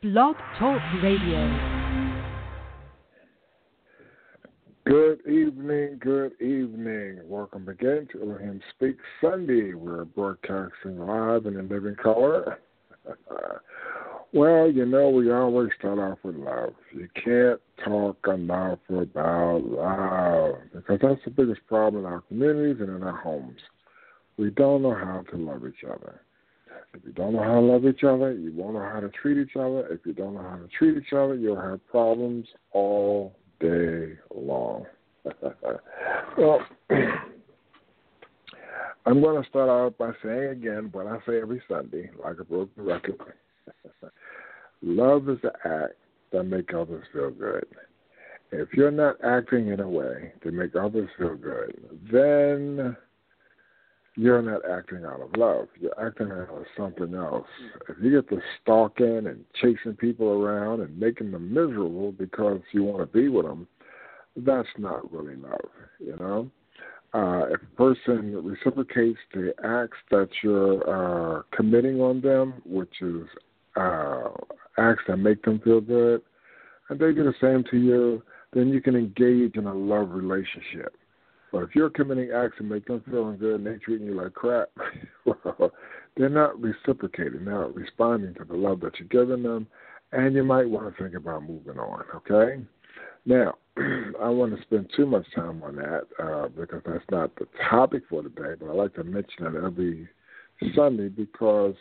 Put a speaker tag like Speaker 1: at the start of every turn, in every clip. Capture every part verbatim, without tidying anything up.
Speaker 1: Blog Talk Radio.
Speaker 2: Good evening, good evening. Welcome again to Elohim Speak Sunday. We're broadcasting live in the living color. Well, you know, we always start off with love. You can't talk enough about love because that's the biggest problem in our communities and in our homes. We don't know how to love each other. If you don't know how to love each other, you won't know how to treat each other. If you don't know how to treat each other, you'll have problems all day long. Well, I'm going to start out by saying again what I say every Sunday, like a broken record. Love is the act that makes others feel good. If you're not acting in a way to make others feel good, then you're not acting out of love. You're acting out of something else. If you get to stalking and chasing people around and making them miserable because you want to be with them, that's not really love, you know? Uh, if a person reciprocates the acts that you're uh, committing on them, which is uh, acts that make them feel good, and they do the same to you, then you can engage in a love relationship. But if you're committing acts that make them feeling good and they're treating you like crap, well, they're not reciprocating, they're not responding to the love that you're giving them, and you might want to think about moving on, okay? Now, I want to spend too much time on that uh, because that's not the topic for today, but I like to mention it every Sunday because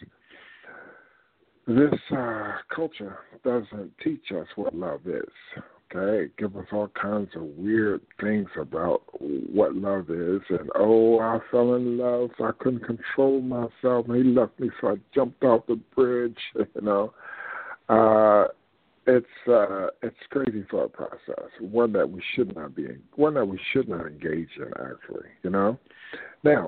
Speaker 2: this uh, culture doesn't teach us what love is. Okay, it gives us all kinds of weird things about what love is. And, oh, I fell in love, so I couldn't control myself, and he left me, so I jumped off the bridge, you know. Uh, it's uh, it's crazy thought process, one that we should not be, one that we should not engage in, actually, you know. Now,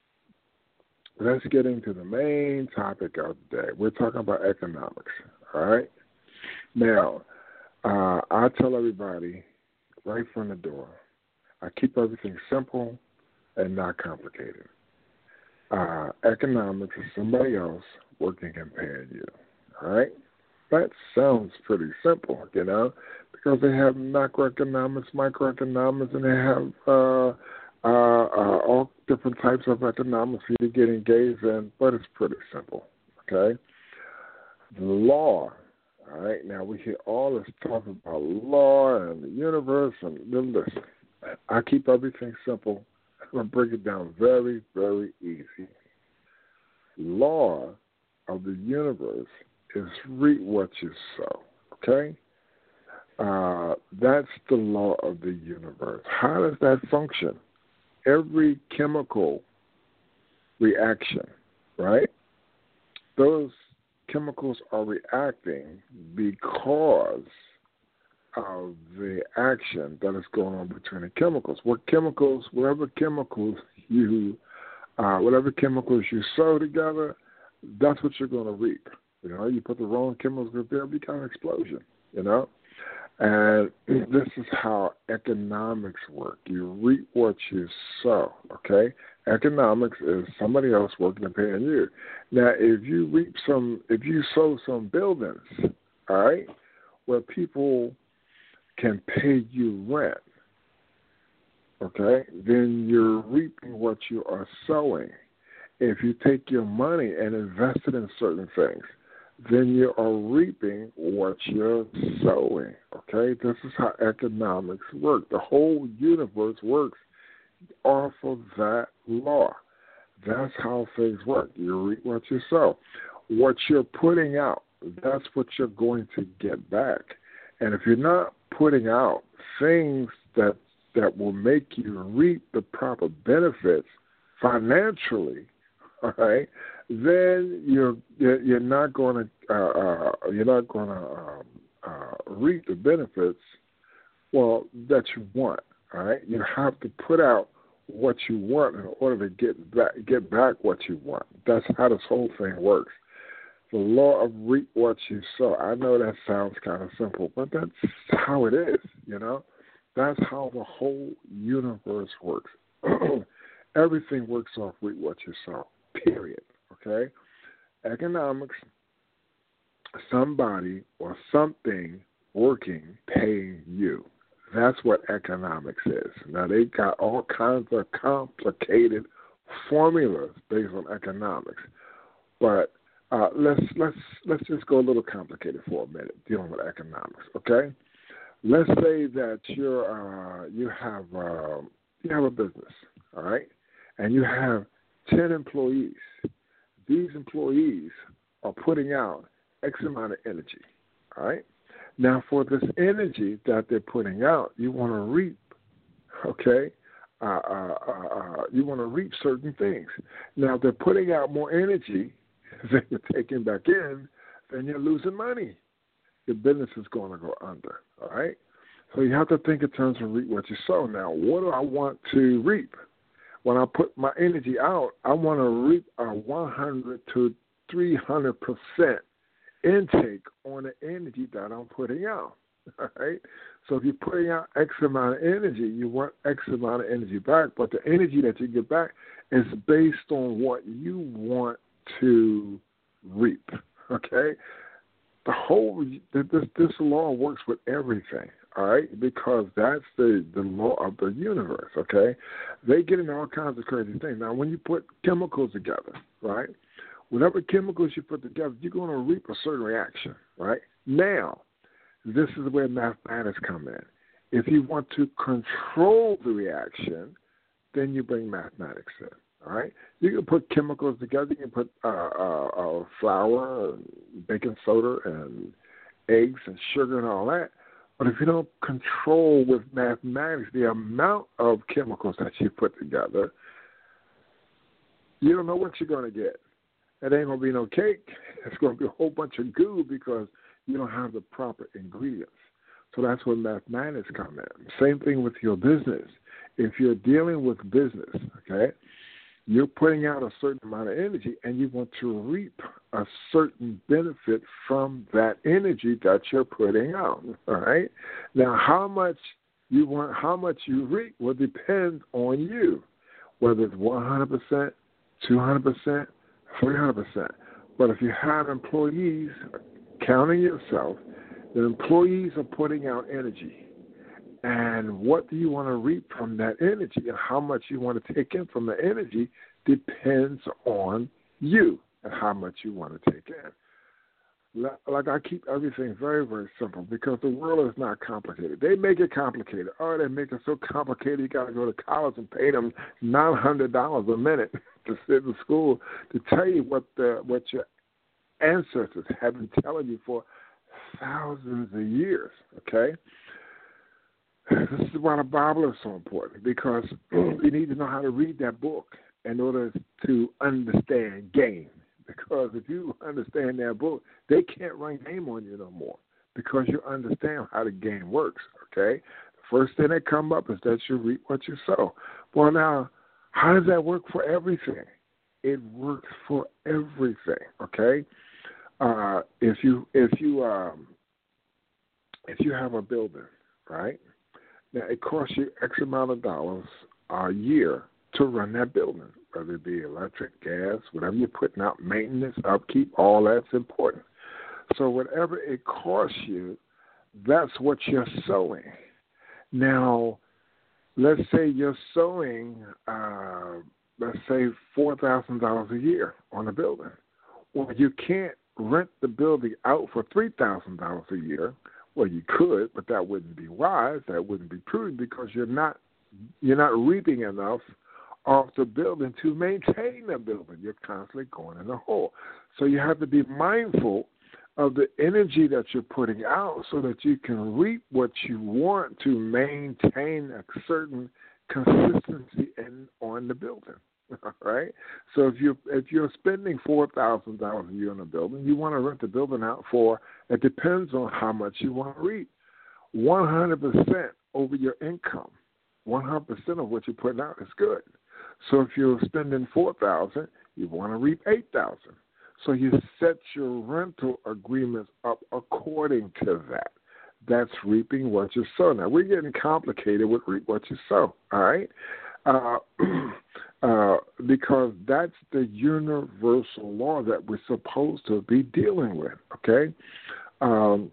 Speaker 2: let's get into the main topic of the day. We're talking about economics, all right? Now, Uh, I tell everybody right from the door, I keep everything simple and not complicated. Uh, economics is somebody else working and paying you, all right? That sounds pretty simple, you know, because they have macroeconomics, microeconomics, and they have uh, uh, uh, all different types of economics for you to get engaged in, but it's pretty simple, okay? The law. All right, now we hear all this talk about law and the universe, and listen, I keep everything simple. I'm going to break it down very, very easy. Law of the universe is reap what you sow, okay? Uh, that's the law of the universe. How does that function? Every chemical reaction, right? Those chemicals are reacting because of the action that is going on between the chemicals. What chemicals, whatever chemicals you, uh, whatever chemicals you sow together, that's what you're going to reap. You know, you put the wrong chemicals together, you got an explosion. You know, and this is how economics work. You reap what you sow. Okay. Economics is somebody else working and paying you. Now, if you reap some, if you sow some buildings, all right, where people can pay you rent, okay, then you're reaping what you are sowing. If you take your money and invest it in certain things, then you are reaping what you're sowing, okay? This is how economics work. The whole universe works off of that law. That's how things work. You reap what you sow. What you're putting out, that's what you're going to get back. And if you're not putting out things that that will make you reap the proper benefits financially, all right, then you're you're not going to uh, uh, you're not going to um, uh, reap the benefits well that you want. All right, you have to put out what you want in order to get back get back what you want. That's how this whole thing works. The law of reap what you sow. I know that sounds kind of simple, but that's how it is. You know, that's how the whole universe works. Everything works off reap what you sow. Period. Okay. Economics somebody or something working paying you. That's what economics is. Now, they got all kinds of complicated formulas based on economics, but uh, let's let's let's just go a little complicated for a minute dealing with economics. Okay, let's say that you're uh, you have uh, you have a business, all right, and you have ten employees. These employees are putting out X amount of energy, all right. Now, for this energy that they're putting out, you want to reap, okay? Uh, uh, uh, uh, you want to reap certain things. Now, if they're putting out more energy than you're taking back in, then you're losing money. Your business is going to go under, all right? So you have to think in terms of reap what you sow. Now, what do I want to reap? When I put my energy out, I want to reap a one hundred to three hundred percent intake on the energy that I'm putting out, all right? So if you're putting out X amount of energy, you want X amount of energy back, but the energy that you get back is based on what you want to reap, okay? The whole, this, this law works with everything, all right, because that's the, the law of the universe, okay? They get into all kinds of crazy things. Now, when you put chemicals together, right, whatever chemicals you put together, you're going to reap a certain reaction, right? Now, this is where mathematics come in. If you want to control the reaction, then you bring mathematics in, all right? You can put chemicals together. You can put uh, uh, uh, flour, and baking soda, and eggs and sugar and all that. But if you don't control with mathematics the amount of chemicals that you put together, you don't know what you're going to get. It ain't going to be no cake. It's going to be a whole bunch of goo because you don't have the proper ingredients. So that's where mathematics come in. Same thing with your business. If you're dealing with business, okay, you're putting out a certain amount of energy and you want to reap a certain benefit from that energy that you're putting out, all right? Now, how much you want, how much you reap will depend on you, whether it's one hundred percent, two hundred percent, three hundred percent. But if you have employees, counting yourself, the employees are putting out energy. And what do you want to reap from that energy and how much you want to take in from the energy depends on you and how much you want to take in. Like I keep everything very, very simple because the world is not complicated. They make it complicated. Oh, they make it so complicated you got to go to college and pay them nine hundred dollars a minute to sit in school to tell you what the what your ancestors have been telling you for thousands of years, okay? This is why the Bible is so important because you need to know how to read that book in order to understand game. Because if you understand that book, they can't run game on you no more because you understand how the game works, okay? The first thing that come up is that you reap what you sow. Well, now, how does that work for everything? It works for everything, okay? Uh, if you if you um, if you have a building, right? Now it costs you X amount of dollars a year to run that building, whether it be electric, gas, whatever you're putting out, maintenance, upkeep, all that's important. So whatever it costs you, that's what you're sowing. Now, let's say you're sowing, uh, let's say four thousand dollars a year on a building. Well, you can't rent the building out for three thousand dollars a year. Well, you could, but that wouldn't be wise. That wouldn't be prudent because you're not you're not reaping enough off the building to maintain the building. You're constantly going in the hole. So you have to be mindful of the energy that you're putting out so that you can reap what you want to maintain a certain consistency in, on the building. All right? So if you if you're spending four thousand dollars a year on a building, you want to rent the building out for, it depends on how much you want to reap. one hundred percent over your income. one hundred percent of what you're putting out is good. So if you're spending four thousand dollars, you want to reap eight thousand dollars. So you set your rental agreements up according to that. That's reaping what you sow. Now, we're getting complicated with reap what you sow, all right? Uh, uh, because that's the universal law that we're supposed to be dealing with, okay? Um,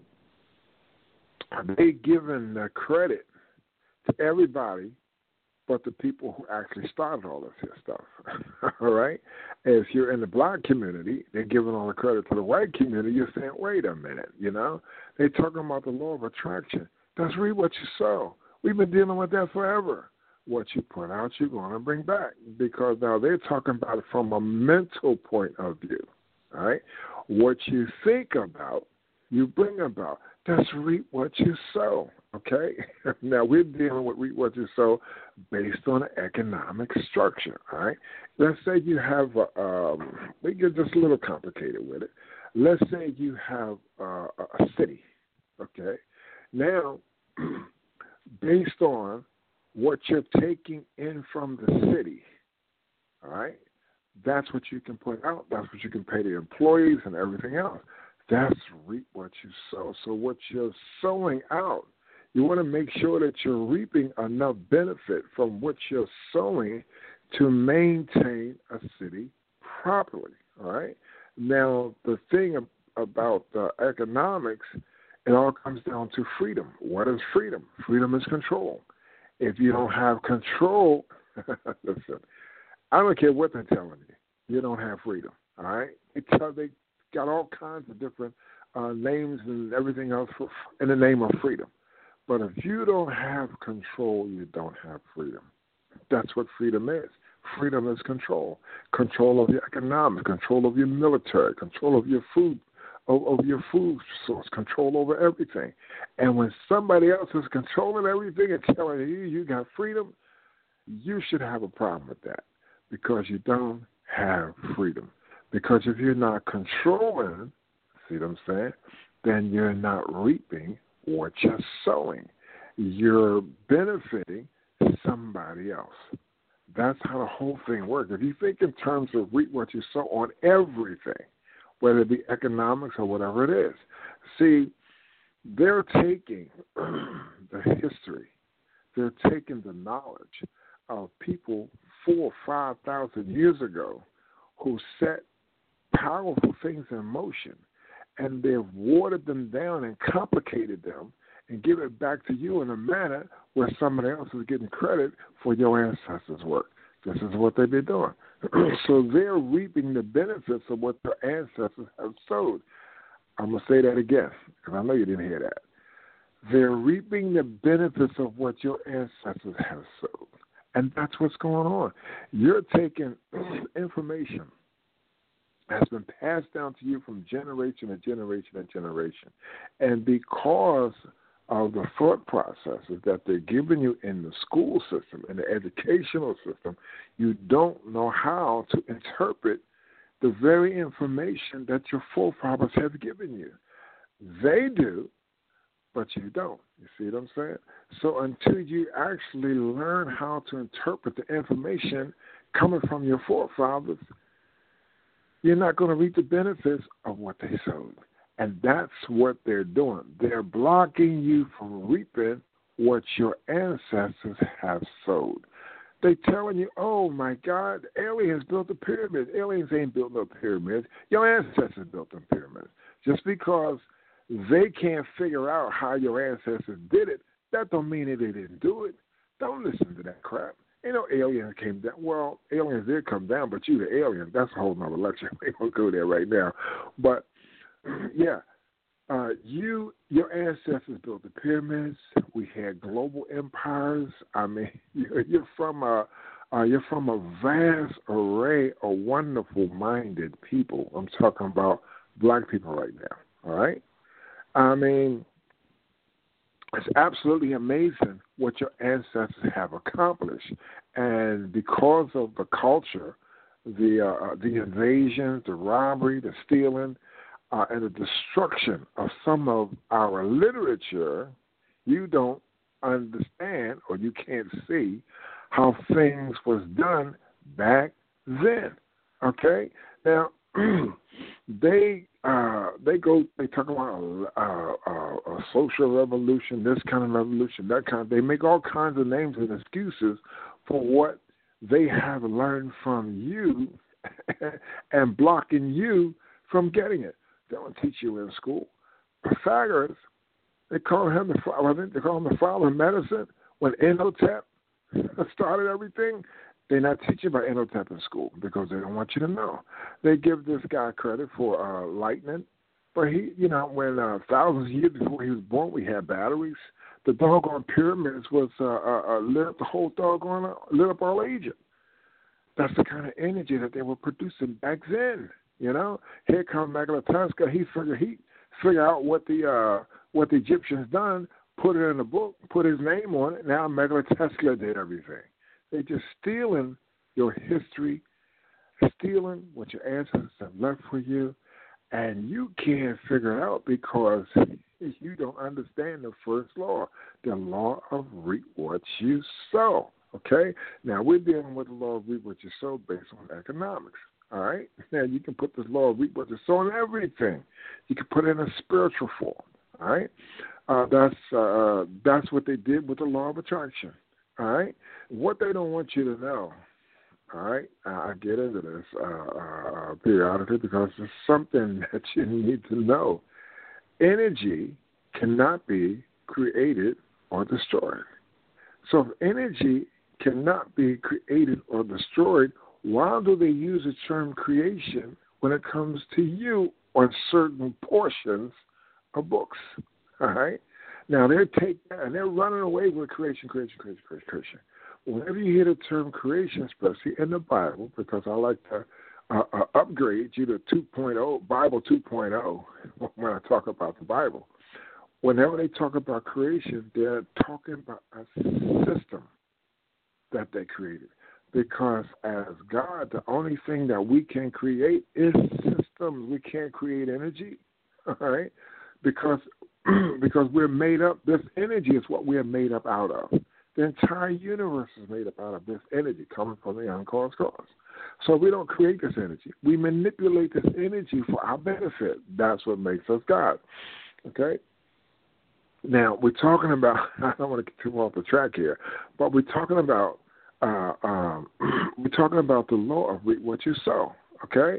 Speaker 2: they given the credit to everybody but the people who actually started all this here stuff, all right? If you're in the black community, they're giving all the credit to the white community. You're saying, wait a minute, you know? They're talking about the law of attraction. That's really what you sow. We've been dealing with that forever. What you put out, you're going to bring back, because now they're talking about it from a mental point of view, all right? What you think about, you bring about. That's reap what you sow, okay? Now, we're dealing with reap what you sow based on an economic structure, all right? Let's say you have, a, um, we get just a little complicated with it. Let's say you have uh, a city, okay? Now, based on what you're taking in from the city, all right, that's what you can put out. That's what you can pay the employees and everything else. That's reap what you sow. So what you're sowing out, you want to make sure that you're reaping enough benefit from what you're sowing to maintain a city properly, all right? Now, the thing about uh, economics, it all comes down to freedom. What is freedom? Freedom is control. If you don't have control, listen, I don't care what they're telling you, you don't have freedom, all right? They, tell, they got all kinds of different uh, names and everything else for, in the name of freedom. But if you don't have control, you don't have freedom. That's what freedom is. Freedom is control. Control of your economics, control of your military, control of your food, of, of your food source, control over everything. And when somebody else is controlling everything and telling you you got freedom, you should have a problem with that, because you don't have freedom. Because if you're not controlling, see what I'm saying, then you're not reaping what you're sowing. You're benefiting somebody else. That's how the whole thing works. If you think in terms of reap what you sow on everything, whether it be economics or whatever it is, see, they're taking the history, they're taking the knowledge of people four or five thousand years ago who set powerful things in motion, and they've watered them down and complicated them and give it back to you in a manner where somebody else is getting credit for your ancestors' work. This is what they've been doing. So they're reaping the benefits of what their ancestors have sowed. I'm going to say that again, because I know you didn't hear that. They're reaping the benefits of what your ancestors have sowed. And that's what's going on. You're taking information that's been passed down to you from generation to generation to generation. And because of the thought processes that they're giving you in the school system, in the educational system, you don't know how to interpret the very information that your forefathers have given you. They do, but you don't. You see what I'm saying? So until you actually learn how to interpret the information coming from your forefathers, you're not going to reap the benefits of what they sowed. And that's what they're doing. They're blocking you from reaping what your ancestors have sowed. They're telling you, oh, my God, aliens built the pyramids. Aliens ain't built no pyramids. Your ancestors built them pyramids. Just because they can't figure out how your ancestors did it, that don't mean that they didn't do it. Don't listen to that crap. You know, aliens came down. Well, aliens did come down, but you the alien. That's a whole nother lecture. We won't go there right now. But, yeah, uh, you, your ancestors built the pyramids. We had global empires. I mean, you're, you're from a uh, you're from a vast array of wonderful-minded people. I'm talking about black people right now. All right. I mean, it's absolutely amazing what your ancestors have accomplished. And because of the culture, the uh, the invasions, the robbery, the stealing, uh, and the destruction of some of our literature, you don't understand or you can't see how things was done back then. Okay? Now, they uh, they go, they talk about a, a, a social revolution, this kind of revolution, that kind of, they make all kinds of names and excuses for what they have learned from you and blocking you from getting it. They don't teach you in school. Pythagoras, they call him the I think they call him the father of medicine. When Imhotep started everything, they're not teaching about Imhotep in school because they don't want you to know. They give this guy credit for uh, lightning, but he, you know, when uh, thousands of years before he was born, we had batteries. The doggone pyramids was uh, uh, uh, lit up the whole doggone uh, lit up all Egypt. That's the kind of energy that they were producing back then. You know, here comes Nikola Tesla. He figured he figure out what the uh, what the Egyptians done, put it in a book, put his name on it. Now Nikola Tesla did everything. They're just stealing your history, stealing what your ancestors have left for you, and you can't figure it out because you don't understand the first law, the law of reap what you sow. Okay? Now, we're dealing with the law of reap what you sow based on economics. All right? Now, you can put this law of reap what you sow in everything. You can put it in a spiritual form. All right? Uh, that's uh, that's what they did with the law of attraction. All right? What they don't want you to know, all right? I get into this uh, uh, periodically because it's something that you need to know. Energy cannot be created or destroyed. So if energy cannot be created or destroyed, why do they use the term creation when it comes to you on certain portions of books? All right? Now, they take that and they're running away with creation, creation, creation, creation, creation. Whenever you hear the term creation, especially in the Bible, because I like to uh, uh, upgrade you to two point oh, Bible two point oh, when I talk about the Bible, whenever they talk about creation, they're talking about a system that they created. Because as God, the only thing that we can create is systems. We can't create energy, all right? Because because we're made up, this energy is what we are made up out of. The entire universe is made up out of this energy coming from the uncaused cause. So we don't create this energy. We manipulate this energy for our benefit. That's what makes us God. Okay? Now, we're talking about, I don't want to get too off the track here, but we're talking about uh, um, we're talking about the law of reap what you sow. Okay?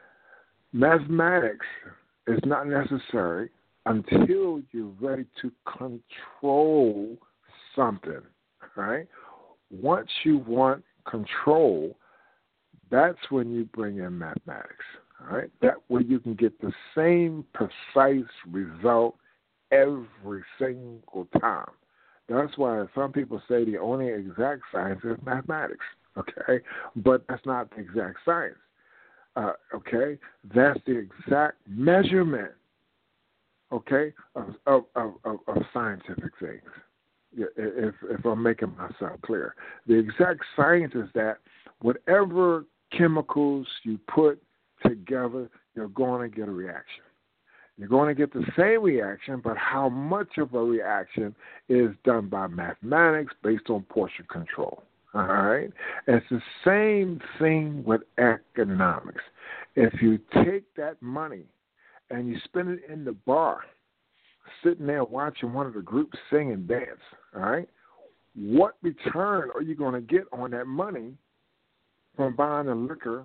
Speaker 2: Mathematics is not necessary until you're ready to control something, right? Once you want control, that's when you bring in mathematics, all right? That way you can get the same precise result every single time. That's why some people say the only exact science is mathematics, okay? But that's not the exact science, uh, okay? That's the exact measurement, okay, of, of, of, of scientific things, if, if I'm making myself clear. The exact science is that whatever chemicals you put together, you're going to get a reaction. You're going to get the same reaction, but how much of a reaction is done by mathematics based on portion control. All right? And it's the same thing with economics. If you take that money and you spend it in the bar, sitting there watching one of the groups sing and dance, all right, what return are you going to get on that money from buying the liquor,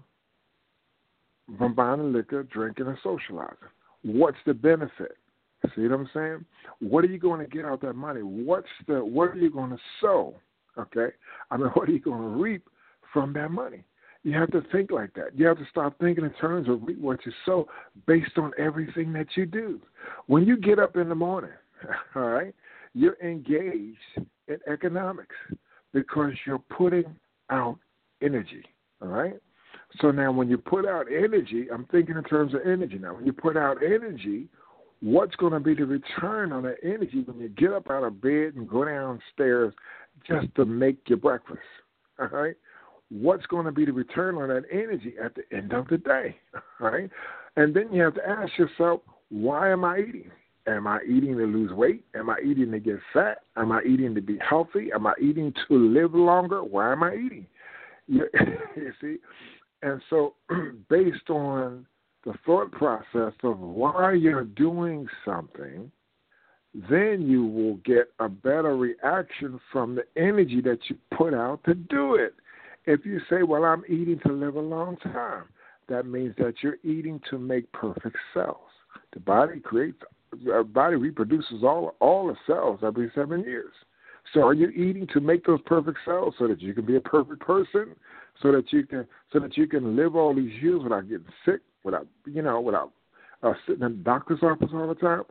Speaker 2: from buying the liquor, drinking, and socializing? What's the benefit? See what I'm saying? What are you going to get out of that money? What's the, what are you going to sow? Okay? I mean, what are you going to reap from that money? You have to think like that. You have to start thinking in terms of reap what you sow based on everything that you do. When you get up in the morning, all right, you're engaged in economics because you're putting out energy, all right? So now when you put out energy, I'm thinking in terms of energy now. When you put out energy, what's going to be the return on that energy when you get up out of bed and go downstairs just to make your breakfast, all right? What's going to be the return on that energy at the end of the day, all right? And then you have to ask yourself, why am I eating? Am I eating to lose weight? Am I eating to get fat? Am I eating to be healthy? Am I eating to live longer? Why am I eating? You, you see? And so based on the thought process of why you're doing something, then you will get a better reaction from the energy that you put out to do it. If you say, well, I'm eating to live a long time, that means that you're eating to make perfect cells. The body creates, our body reproduces all all the cells every seven years. So are you eating to make those perfect cells so that you can be a perfect person, so that you can so that you can live all these years without getting sick, without you know, without uh, sitting in the doctor's office all the time?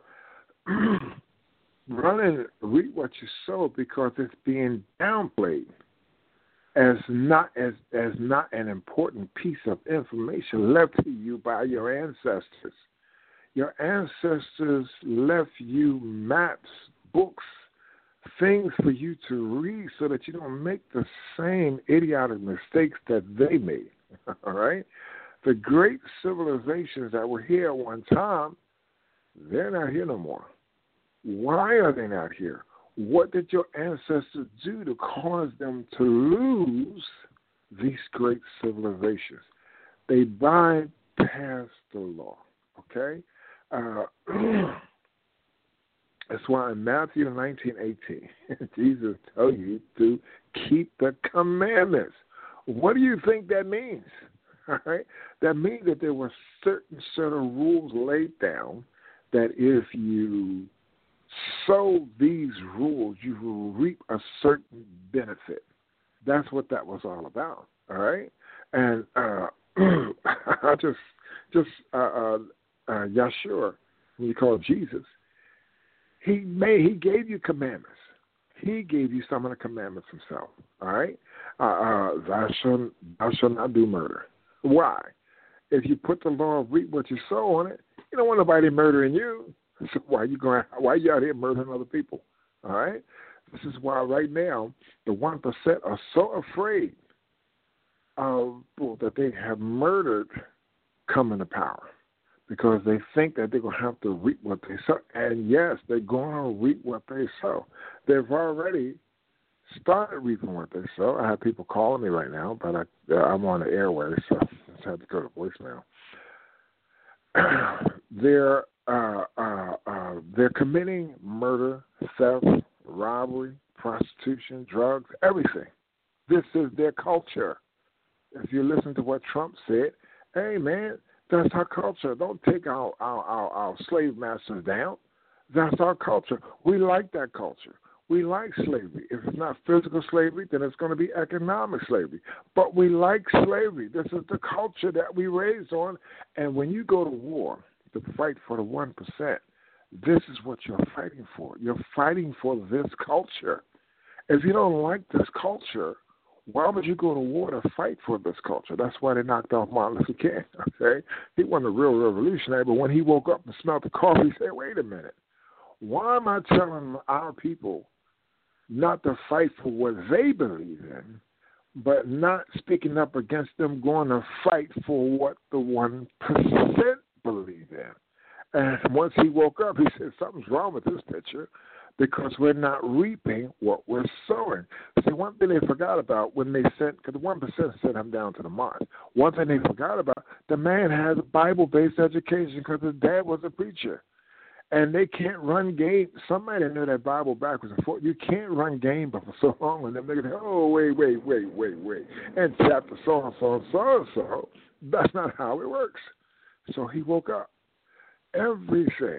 Speaker 2: Run and read what you sow because it's being downplayed as not as as not an important piece of information left to you by your ancestors. Your ancestors left you maps, books, things for you to read so that you don't make the same idiotic mistakes that they made. All right? The great civilizations that were here at one time, they're not here no more. Why are they not here? What did your ancestors do to cause them to lose these great civilizations? They bypassed the law, okay? Uh, that's why in Matthew nineteen eighteen, Jesus told you to keep the commandments. What do you think that means? All right? That means that there were certain set of rules laid down that if you sow these rules, you will reap a certain benefit. That's what that was all about. All right, and uh, I just, just uh, uh, uh, Yeshua, when you call Jesus, he made, he gave you commandments. He gave you some of the commandments himself. All right, uh, uh, thou shalt thou shalt not do murder. Why? If you put the law of reap what you sow on it, you don't want nobody murdering you. So why are you going? Why are you out here murdering other people? All right. This is why right now the one percent are so afraid of well, that they have murdered coming to power because they think that they're going to have to reap what they sow. And yes, they're going to reap what they sow. They've already started reaping what they sow. I have people calling me right now, but I, uh, I'm on the airways, so I just have to go to voicemail. they're uh, uh, uh, they're committing murder, theft, robbery, prostitution, drugs, everything. This is their culture. If you listen to what Trump said, hey, man, that's our culture. Don't take our, our, our, our slave masters down. That's our culture. We like that culture. We like slavery. If it's not physical slavery, then it's going to be economic slavery. But we like slavery. This is the culture that we raised on. And when you go to war to fight for the one percent, this is what you're fighting for. You're fighting for this culture. If you don't like this culture, why would you go to war to fight for this culture? That's why they knocked off Martin Luther King. Okay, he wasn't a real revolutionary, but when he woke up and smelled the coffee, he said, wait a minute. Why am I telling our people not to fight for what they believe in, but not speaking up against them going to fight for what the one percent believe in? And once he woke up, he said, something's wrong with this picture because we're not reaping what we're sowing. See, one thing they forgot about when they sent, because the one percent sent him down to the Mars, one thing they forgot about, the man has a Bible-based education because his dad was a preacher. And they can't run game. Somebody know that Bible backwards and forth. You can't run game but for so long, and then they're going to, oh, wait, wait, wait, wait, wait. And chapter so and so and so and so. That's not how it works. So he woke up. Everything,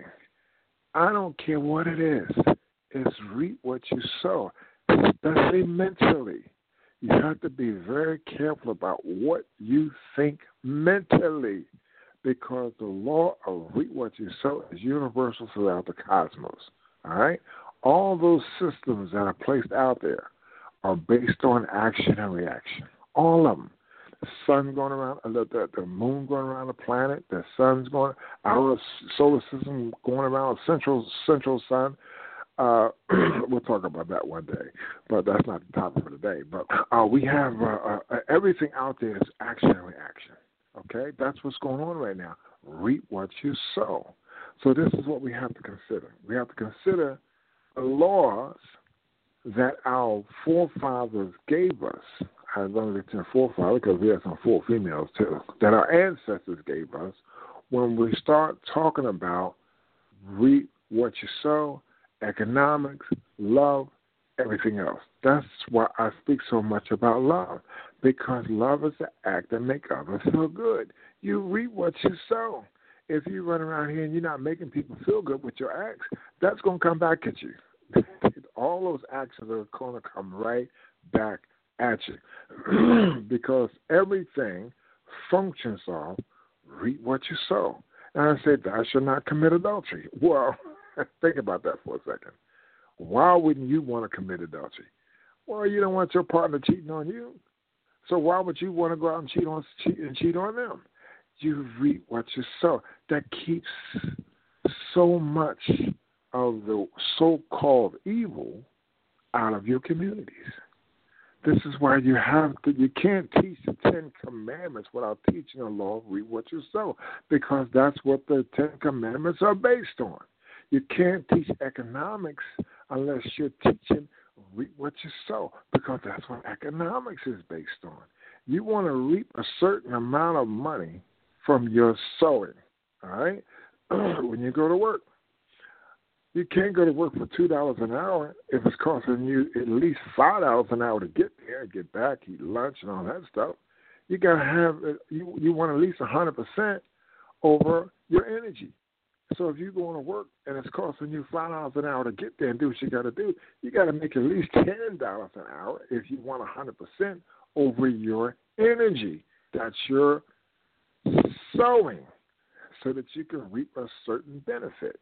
Speaker 2: I don't care what it is, is reap what you sow, especially mentally. You have to be very careful about what you think mentally, because the law of reap what you sow is universal throughout the cosmos. All right? All those systems that are placed out there are based on action and reaction. All of them. The sun going around, the, the moon going around the planet, the sun's going, our solar system going around, central central sun. Uh, we'll talk about that one day, but that's not the topic for today. But uh, we have uh, uh, everything out there is action and reaction. Okay, that's what's going on right now. Reap what you sow. So this is what we have to consider. We have to consider the laws that our forefathers gave us. I don't get to forefathers because we have some four females too, that our ancestors gave us when we start talking about reap what you sow, economics, love, everything else. That's why I speak so much about love, because love is the act that makes others feel good. You reap what you sow. If you run around here and you're not making people feel good with your acts, that's going to come back at you. All those actions are going to come right back at you because everything functions off reap what you sow. And I said, thou shalt not commit adultery. Well, think about that for a second. Why wouldn't you want to commit adultery? Well, you don't want your partner cheating on you. So why would you want to go out and cheat on cheat and cheat on them? You reap what you sow. That keeps so much of the so-called evil out of your communities. This is why you have to, you can't teach the Ten Commandments without teaching the law of reap what you sow, because that's what the Ten Commandments are based on. You can't teach economics unless you're teaching reap what you sow, because that's what economics is based on. You want to reap a certain amount of money from your sowing, all right, when you go to work. You can't go to work for two dollars an hour if it's costing you at least five dollars an hour to get there, get back, eat lunch, and all that stuff. You got to have, you, you want at least one hundred percent over your energy. So if you're going to work and it's costing you five dollars an hour to get there and do what you got to do, you got to make at least ten dollars an hour if you want one hundred percent over your energy. That's your sowing so that you can reap a certain benefit.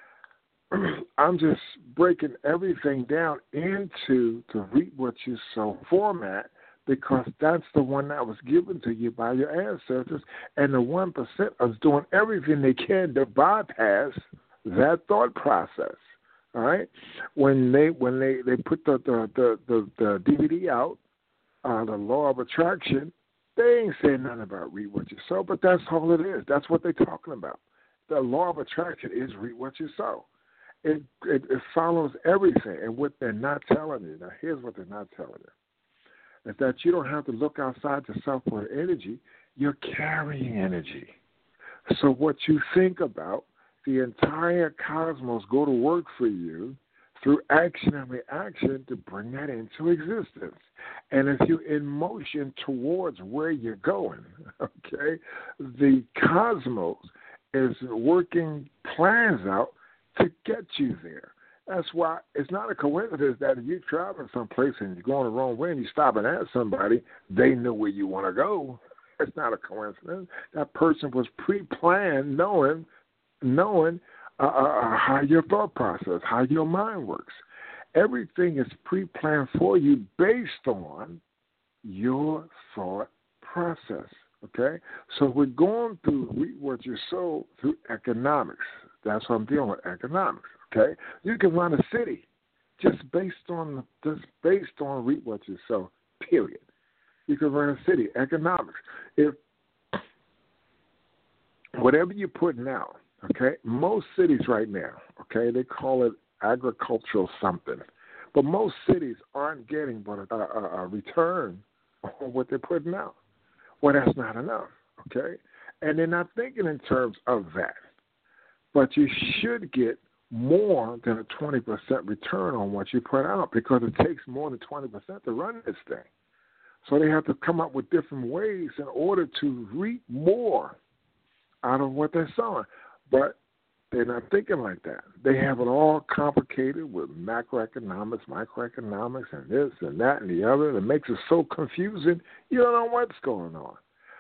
Speaker 2: I'm just breaking everything down into the reap what you sow format, because that's the one that was given to you by your ancestors, and the one percent is doing everything they can to bypass that thought process. All right, when they when they, they put the the, the, the the D V D out, uh, the Law of Attraction, they ain't saying nothing about reap what you sow, but that's all it is. That's what they're talking about. The Law of Attraction is reap what you sow. It, it it follows everything, and what they're not telling you. Now, here's what they're not telling you: is that you don't have to look outside yourself for energy. You're carrying energy. So what you think about, the entire cosmos go to work for you through action and reaction to bring that into existence. And if you're in motion towards where you're going, okay, the cosmos is working plans out to get you there. That's why it's not a coincidence that if you're traveling someplace and you're going the wrong way and you're stopping at somebody, they know where you want to go. It's not a coincidence. That person was pre-planned, knowing, knowing uh, uh, how your thought process, how your mind works. Everything is pre-planned for you based on your thought process. Okay, so we're going through reap what you sow through economics. That's what I'm dealing with, economics. Okay, you can run a city just based on just based on reap what you sow. Period. You can run a city, economics. If whatever you're putting out, okay, most cities right now, okay, they call it agricultural something, but most cities aren't getting but a, a, a return on what they're putting out. Well, that's not enough, okay? And they're not thinking in terms of that. But you should get more than a twenty percent return on what you put out, because it takes more than twenty percent to run this thing. So they have to come up with different ways in order to reap more out of what they're sowing. But they're not thinking like that. They have it all complicated with macroeconomics, microeconomics, and this and that and the other. And it makes it so confusing, you don't know what's going on.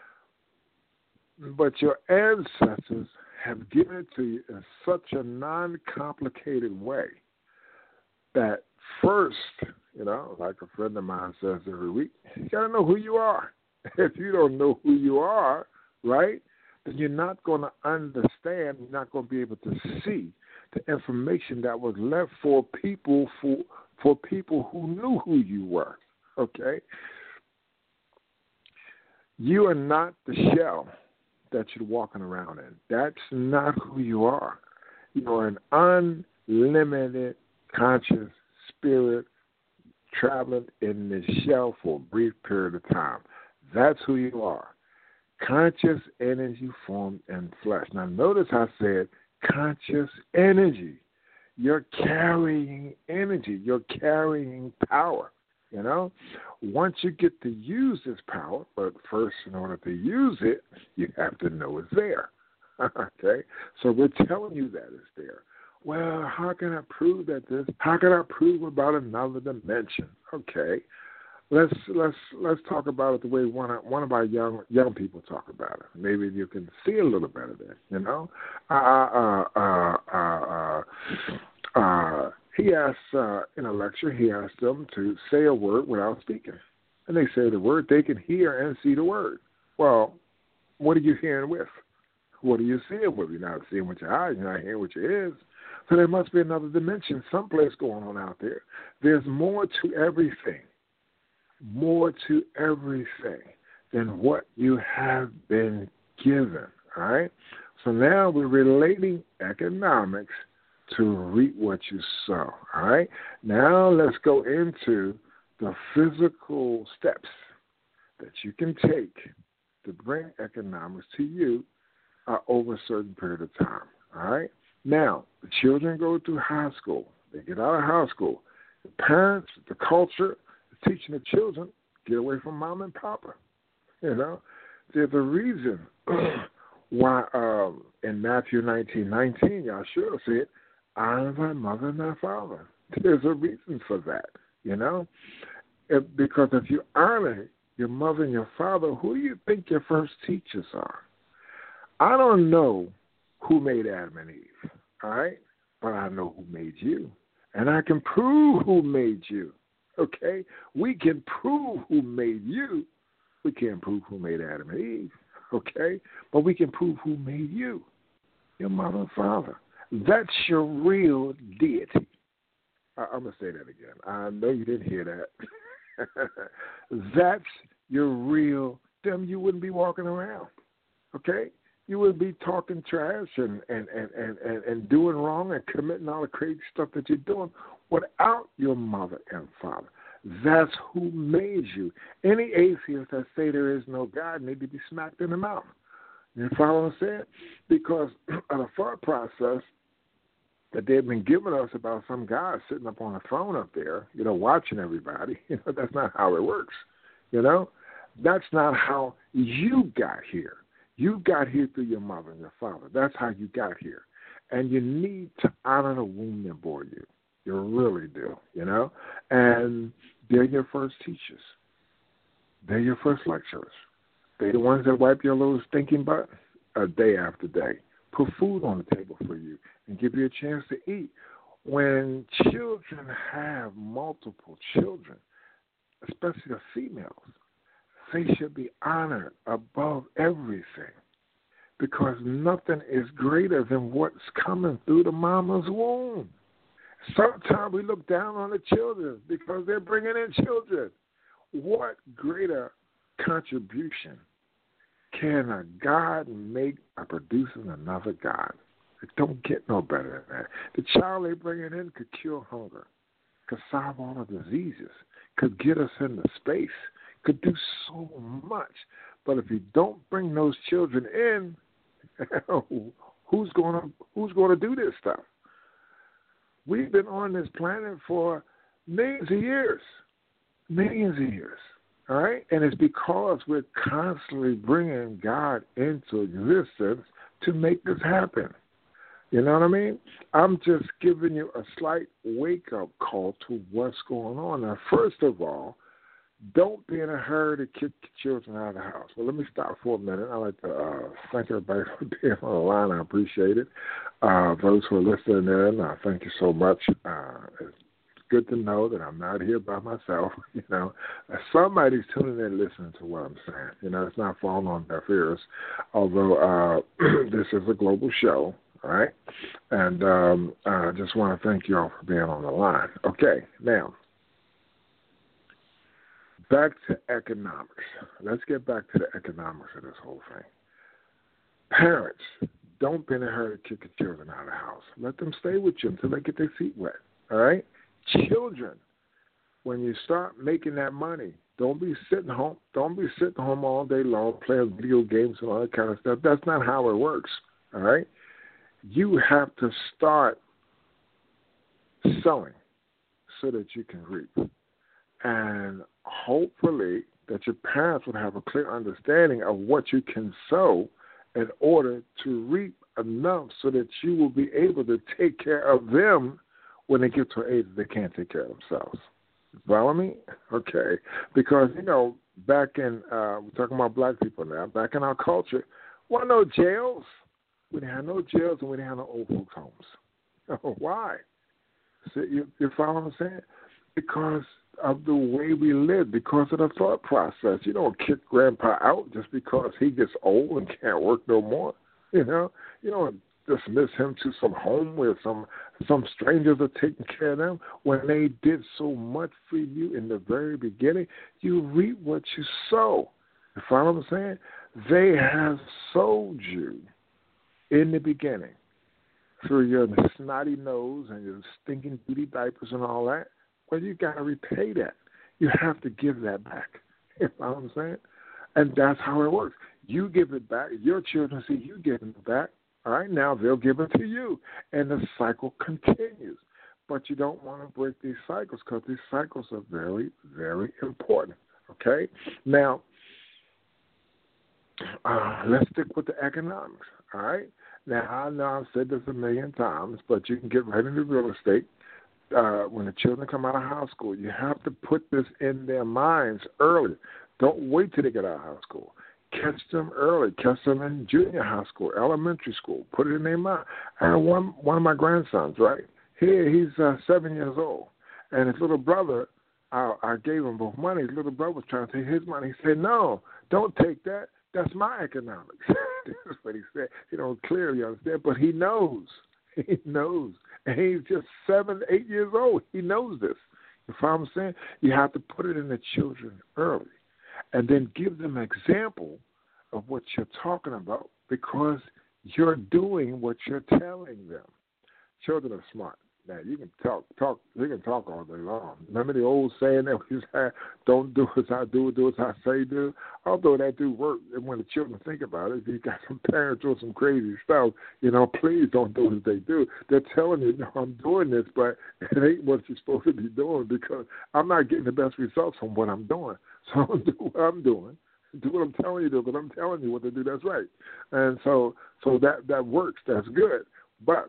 Speaker 2: But your ancestors have given it to you in such a non-complicated way that first, you know, like a friend of mine says every week, you got to know who you are. If you don't know who you are, right, then you're not going to understand, you're not going to be able to see the information that was left for people for, for people who knew who you were, okay? You are not the shell that you're walking around in. That's not who you are. You're an unlimited conscious spirit traveling in this shell for a brief period of time. That's who you are. Conscious energy formed in flesh. Now notice I said conscious energy. you're carrying energy. You're carrying power, you know. Once you get to use this power, but first, in order to use it, you have to know it's there. Okay? So we're telling you that it's there. Well, how can I prove that this? How can I prove about another dimension? Okay. Let's let's let's talk about it the way one one of our young young people talk about it. Maybe you can see a little better there. You know, uh, uh, uh, uh, uh, uh, he asked uh, in a lecture. He asked them to say a word without speaking, and they say the word. They can hear and see the word. Well, what are you hearing with? What are you seeing with? You're not seeing with your eyes. You're not hearing with your ears. So there must be another dimension, someplace going on out there. There's more to everything. More to everything than what you have been given, all right? So now we're relating economics to reap what you sow, all right? Now let's go into the physical steps that you can take to bring economics to you uh, over a certain period of time, all right? Now, the children go through high school. They get out of high school. The parents, the culture, teaching the children, get away from mom and papa. You know, there's a reason why um, in Matthew nineteen nineteen, y'all should have said, honor thy mother and thy father. There's a reason for that, you know, if, because if you honor your mother and your father, who do you think your first teachers are? I don't know who made Adam and Eve, all right, but I know who made you, and I can prove who made you. Okay? We can prove who made you. We can't prove who made Adam and Eve. Okay? But we can prove who made you, your mother and father. That's your real deity. I, I'm going to say that again. I know you didn't hear that. That's your real, them you wouldn't be walking around. Okay? You would be talking trash and, and, and, and, and, and doing wrong and committing all the crazy stuff that you're doing without your mother and father. That's who made you. Any atheists that say there is no God need to be smacked in the mouth. You follow what I'm saying? Because of the thought process that they've been giving us about some guy sitting up on a throne up there, you know, watching everybody, you know, that's not how it works. You know? That's not how you got here. You got here through your mother and your father. That's how you got here. And you need to honor the womb that bore you. You really do, you know? And they're your first teachers. They're your first lecturers. They're the ones that wipe your little stinking butt uh, day after day, put food on the table for you, and give you a chance to eat. When children have multiple children, especially the females, they should be honored above everything, because nothing is greater than what's coming through the mama's womb. Sometimes we look down on the children because they're bringing in children. What greater contribution can a God make by producing another God? It don't get no better than that. The child they're bringing in could cure hunger, could solve all the diseases, could get us into space, could do so much. But if you don't bring those children in, who's going to who's going to do this stuff? We've been on this planet for millions of years, millions of years, all right? And it's because we're constantly bringing God into existence to make this happen. You know what I mean? I'm just giving you a slight wake-up call to what's going on. Now, first of all, don't be in a hurry to kick children out of the house. Well, let me stop for a minute. I'd like to uh, thank everybody for being on the line. I appreciate it. Uh, those who are listening in, uh, thank you so much. Uh, it's good to know that I'm not here by myself. You know, somebody's tuning in and listening to what I'm saying. You know, it's not falling on deaf ears, although uh, this is a global show. All right? And um, I just want to thank you all for being on the line. Okay, now, back to economics. Let's get back to the economics of this whole thing. Parents, don't be in a hurry to kick the children out of the house. Let them stay with you until they get their feet wet. All right? Children, when you start making that money, don't be sitting home. Don't be sitting home all day long playing video games and all that kind of stuff. That's not how it works. All right? You have to start sowing so that you can reap. And hopefully that your parents would have a clear understanding of what you can sow in order to reap enough so that you will be able to take care of them when they get to an age that they can't take care of themselves. Follow me? Okay. Because, you know, back in, uh, we're talking about black people now, back in our culture, well, no jails. We didn't have no jails and we didn't have no old folks' homes. Why? So you, you follow what I'm saying? Because of the way we live, because of the thought process. You don't kick grandpa out just because he gets old and can't work no more. You know, you don't dismiss him to some home where some some strangers are taking care of them when they did so much for you in the very beginning. You reap what you sow. You follow what I'm saying? They have sold you in the beginning through your snotty nose and your stinking duty diapers and all that. Well, you got to repay that. You have to give that back. You know what I'm saying? And that's how it works. You give it back. Your children see you giving it back. All right, now they'll give it to you. And the cycle continues. But you don't want to break these cycles because these cycles are very, very important. Okay? Now, uh, let's stick with the economics. All right? Now, I know I've said this a million times, but you can get right into real estate. Uh, when the children come out of high school, you have to put this in their minds early. Don't wait till they get out of high school. Catch them early. Catch them in junior high school, elementary school. Put it in their mind. I have one, one of my grandsons, right? Here, he's uh, seven years old. And his little brother, I, I gave him both money. His little brother was trying to take his money. He said, no, don't take that. That's my economics. That's what he said. He don't clearly understand, but he knows. He knows. And he's just seven, eight years old. He knows this. You follow what I'm saying? You have to put it in the children early and then give them an example of what you're talking about because you're doing what you're telling them. Children are smart. Now, you can talk, talk, you can talk all day long. Remember the old saying that we said, don't do as I do, do as I say do? Although that do work, and when the children think about it, if you got some parents doing some crazy stuff, you know, please don't do as they do. They're telling you, no, I'm doing this, but it ain't what you're supposed to be doing because I'm not getting the best results from what I'm doing. So do what I'm doing. Do what I'm telling you to do, because I'm telling you what to do. That's right. And so, so that, that works. That's good. But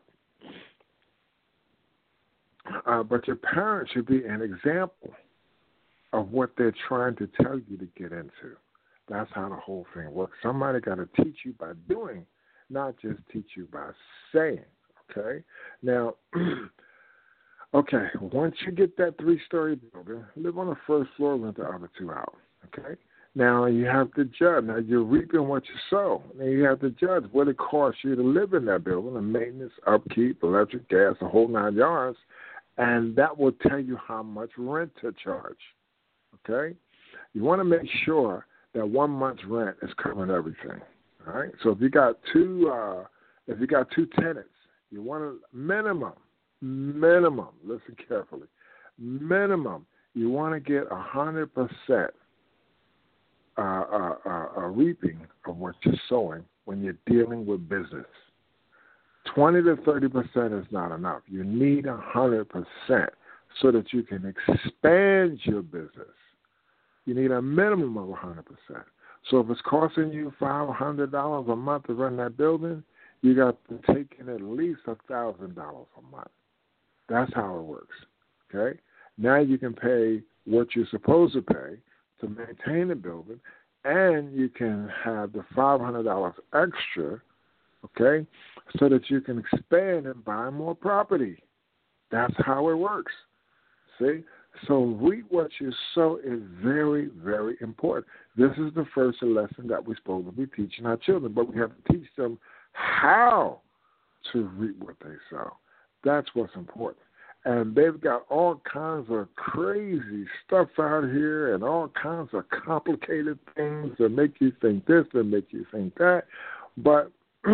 Speaker 2: Uh, but your parents should be an example of what they're trying to tell you to get into. That's how the whole thing works. Somebody got to teach you by doing, not just teach you by saying, okay? Now, okay, once you get that three-story building, live on the first floor, rent the other two out, okay? Now, you have to judge. Now, you're reaping what you sow. Now, you have to judge what it costs you to live in that building, the maintenance, upkeep, electric, gas, the whole nine yards. And that will tell you how much rent to charge, okay? You want to make sure that one month's rent is covering everything, all right? So if you got two, uh, if you got two tenants, you want to minimum, minimum, listen carefully, minimum, you want to get one hundred percent uh, uh, uh, uh, reaping of what you're sowing when you're dealing with business. twenty to thirty percent is not enough. You need one hundred percent so that you can expand your business. You need a minimum of one hundred percent. So if it's costing you five hundred dollars a month to run that building, you got to take in at least one thousand dollars a month. That's how it works, okay? Now you can pay what you're supposed to pay to maintain the building, and you can have the five hundred dollars extra, okay, so that you can expand and buy more property. That's how it works. See? So reap what you sow is very, very important. This is the first lesson that we're supposed to be teaching our children, but we have to teach them how to reap what they sow. That's what's important. And they've got all kinds of crazy stuff out here and all kinds of complicated things that make you think this, that make you think that. But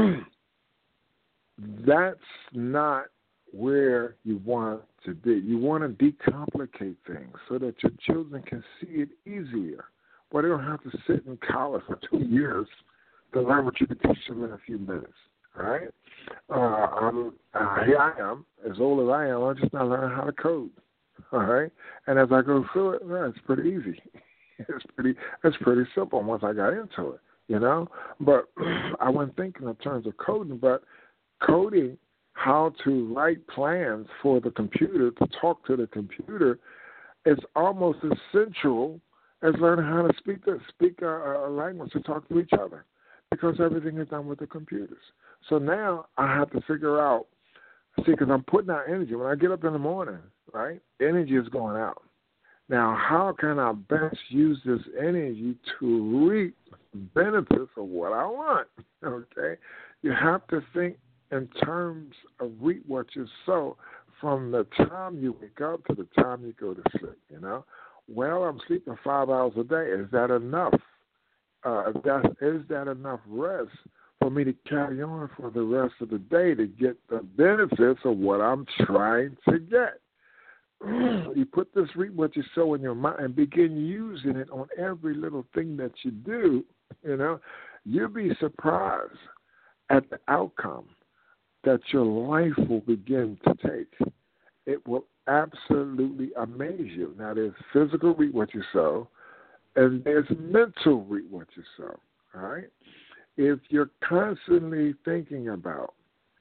Speaker 2: that's not where you want to be. You want to decomplicate things so that your children can see it easier. But they don't have to sit in college for two years to learn what you can teach them in a few minutes. right? Uh, I'm, uh, here I am, as old as I am, I'm just not learning how to code, all right? And as I go through it, well, it's pretty easy. It's pretty, it's pretty simple once I got into it, you know? But I wasn't thinking in terms of coding, but coding how to write plans for the computer, to talk to the computer, is almost essential as learning how to speak a, speak a, a language to talk to each other, because everything is done with the computers. So now I have to figure out, see, because I'm putting out energy. When I get up in the morning, right, energy is going out. Now, how can I best use this energy to reap the benefits of what I want? Okay? You have to think in terms of reap what you sow from the time you wake up to the time you go to sleep, you know? Well, I'm sleeping five hours a day. Is that enough? Uh, that, is that enough rest for me to carry on for the rest of the day to get the benefits of what I'm trying to get? You put this reap what you sow in your mind and begin using it on every little thing that you do, you know, you'll be surprised at the outcome that your life will begin to take. It will absolutely amaze you. Now, there's physical reap what you sow, and there's mental reap what you sow, all right? If you're constantly thinking about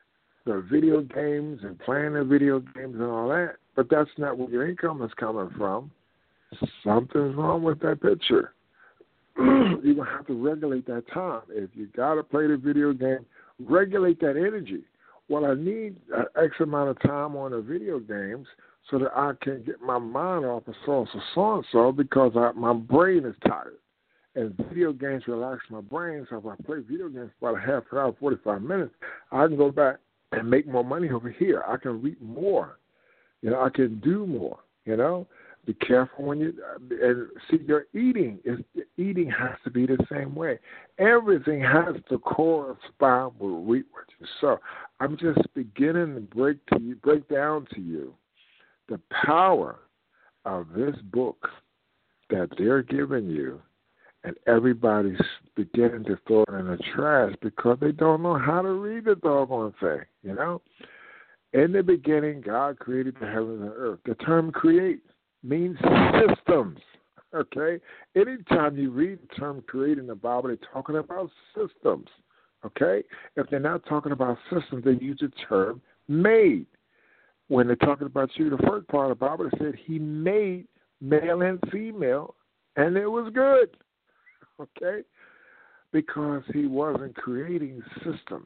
Speaker 2: the video games and playing the video games and all that, but that's not where your income is coming from, something's wrong with that picture. You're going to have to regulate that time. If you got to play the video game, regulate that energy. Well, I need an X amount of time on the video games so that I can get my mind off of so-and-so, so-and-so, because I, my brain is tired. And video games relax my brain, so if I play video games for about a half an hour, forty-five minutes, I can go back and make more money over here. I can reap more. You know, I can do more, you know. Be careful when you, and see, your eating, is eating has to be the same way. Everything has to correspond with reap what you sow. I'm just beginning to break to you, break down to you the power of this book that they're giving you, and everybody's beginning to throw it in the trash because they don't know how to read the doggone thing, you know. In the beginning, God created the heavens and earth. The term create means systems, okay? Anytime you read the term create in the Bible, they're talking about systems, okay? If they're not talking about systems, they use the term made. When they're talking about you, the first part of the Bible, it said he made male and female, and it was good, okay? Because he wasn't creating systems.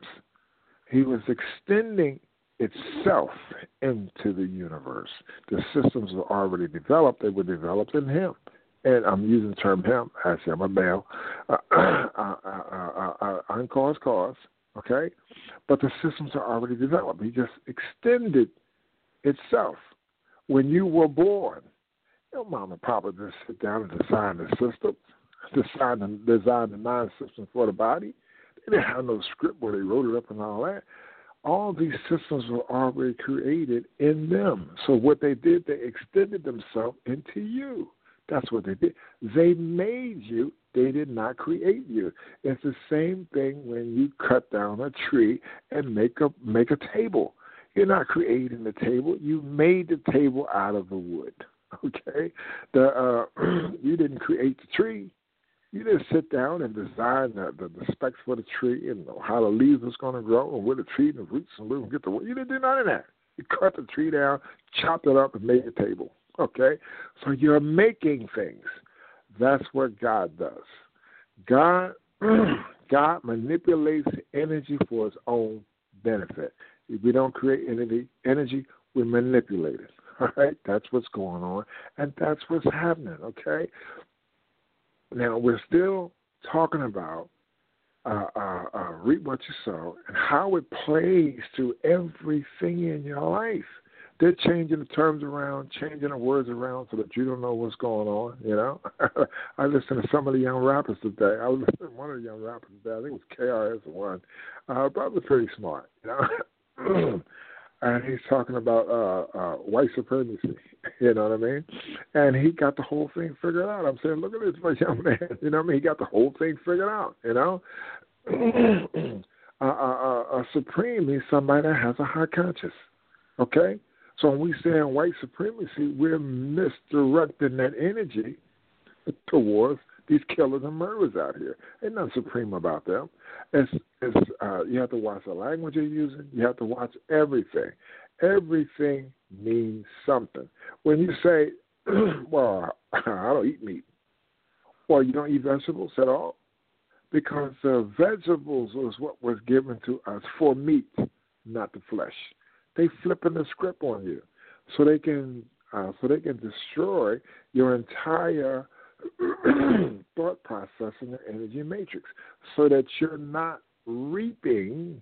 Speaker 2: He was extending itself into the universe. The systems were already developed. They were developed in him. And I'm using the term him. Actually, I'm a male. Uh, uh, uh, uh, uh, uncause cause, okay? But the systems are already developed. He just extended itself. When you were born, your mom and papa just sit down and design the systems, design the, design the nine systems for the body. They didn't have no script where they wrote it up and all that. All these systems were already created in them. So what they did, they extended themselves into you. That's what they did. They made you. They did not create you. It's the same thing when you cut down a tree and make a make a table. You're not creating the table. You made the table out of the wood. Okay? The uh, you didn't create the tree. You didn't sit down and design the, the, the specs for the tree and how the leaves was going to grow and where the tree and the roots and roots get the wood. You didn't do none of that. You cut the tree down, chopped it up, and made a table. Okay? So you're making things. That's what God does. God, God manipulates energy for his own benefit. If we don't create energy, energy, we manipulate it. All right? That's what's going on, and that's what's happening. Okay? Now, we're still talking about uh, uh, uh, reap what you sow and how it plays through everything in your life. They're changing the terms around, changing the words around so that you don't know what's going on, you know. I listened to some of the young rappers today. I was listening to one of the young rappers today. I think it was K R S one. Uh, but was pretty smart, you know. And he's talking about uh, uh, white supremacy, you know what I mean? And he got the whole thing figured out. I'm saying, look at this young man, you know what I mean? He got the whole thing figured out, you know? Uh, uh, uh, uh, supreme means somebody that has a high conscience. Okay? So when we say in white supremacy, we're misdirecting that energy towards these killers and murderers out here. Ain't nothing supreme about them. It's, it's, uh, you have to watch the language you're using. You have to watch everything. Everything means something. When you say, well, I don't eat meat. Well, you don't eat vegetables at all? Because uh, vegetables was what was given to us for meat, not the flesh. They flipping the script on you, so they can uh, so they can destroy your entire thought process in the energy matrix, so that you're not reaping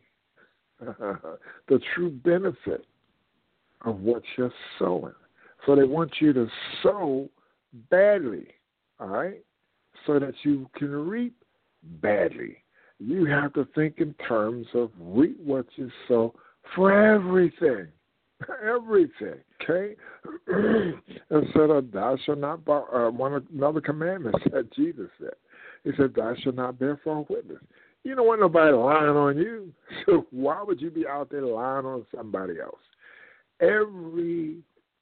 Speaker 2: the true benefit of what you're sowing. So they want you to sow badly, all right, so that you can reap badly. You have to think in terms of reap what you sow for everything. Everything, okay? Instead of thou shalt not bear, uh, one another commandment that Jesus said. He said, thou shalt not bear false witness. You don't want nobody lying on you, so why would you be out there lying on somebody else? Every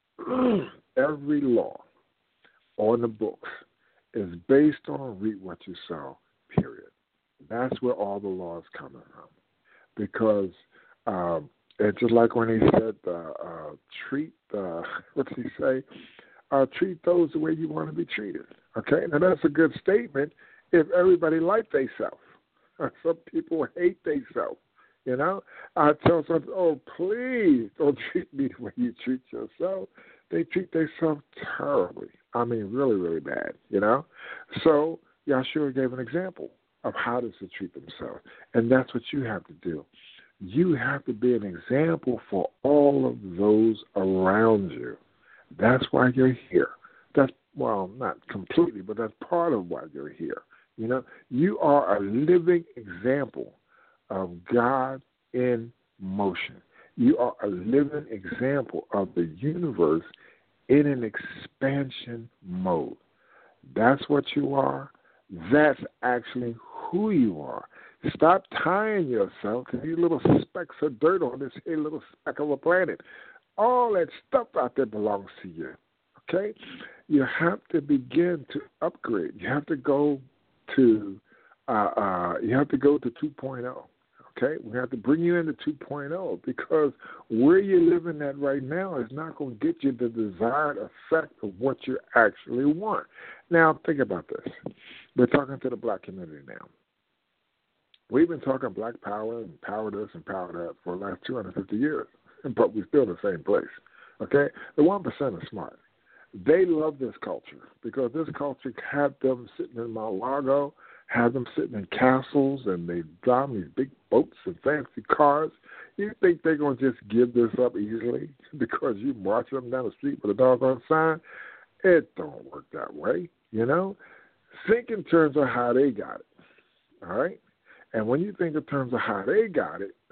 Speaker 2: every law on the books is based on reap what you sow, period. That's where all the laws come from. Because um, it's just like when he said, uh, uh, treat, uh, what did he say? Uh, treat those the way you want to be treated. Okay? Now, that's a good statement if everybody like themselves. Some people hate themselves. You know? I tell some, oh, please don't treat me the way you treat yourself. They treat themselves terribly. I mean, really, really bad, you know? So Yahshua gave an example of how to treat themselves, and that's what you have to do. You have to be an example for all of those around you. That's why you're here. That's, well, not completely, but that's part of why you're here. You know, you are a living example of God in motion. You are a living example of the universe in an expansion mode. That's what you are. That's actually who you are. Stop tying yourself to these little specks of dirt on this here little speck of a planet. All that stuff out there belongs to you. Okay? You have to begin to upgrade. You have to go to uh, uh, you have to go to two point oh. Okay? We have to bring you into two point oh because where you're living at right now is not going to get you the desired effect of what you actually want. Now, think about this. We're talking to the black community now. We've been talking black power and power this and power that for the last two hundred fifty years, but we're still in the same place. Okay? The one percent are smart. They love this culture because this culture had them sitting in Mar-a-Lago, had them sitting in castles, and they drive these big boats and fancy cars. You think they're going to just give this up easily because you march them down the street with a doggone sign? It don't work that way, you know? Think in terms of how they got it, all right? And when you think in terms of how they got it,